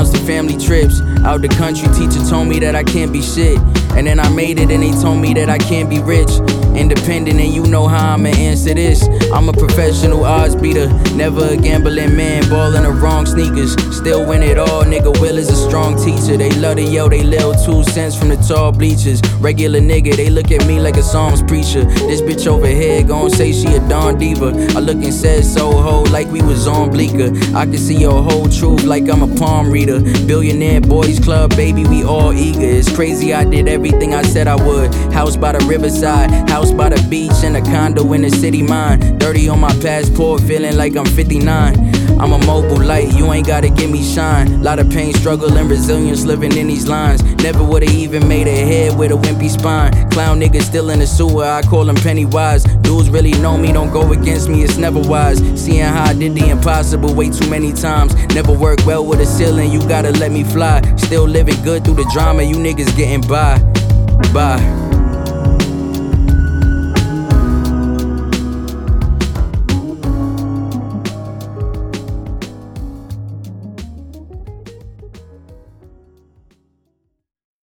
announced the family trips out the country. Teacher told me that I can't be shit, and then I made it and they told me that I can't be rich. Independent, and you know how I'ma answer this. I'm a professional odds beater, never a gambling man, ballin' the wrong sneakers, still win it all. Nigga Will is a strong teacher. They love to yell they lil 2 cents from the tall bleachers. Regular nigga, they look at me like a Psalms preacher. This bitch over here gon' say she a Dawn Diva. I look and said so ho like we was on Bleecker. I can see your whole truth like I'm a palm reader. Billionaire boys club, baby, we all eager. It's crazy I did everything I said I would. House by the riverside, house by the beach, and a condo in the city mine. 30 on my passport, feeling like I'm 59. I'm a mobile light, you ain't gotta give me shine. Lot of pain, struggle, and resilience living in these lines. Never would've even made a head with a wimpy spine. Clown niggas still in the sewer, I call them Pennywise. Dudes really know me, don't go against me, it's never wise. Seeing how I did the impossible way too many times. Never worked well with a ceiling, you gotta let me fly. Still living good through the drama, you niggas getting by. Bye.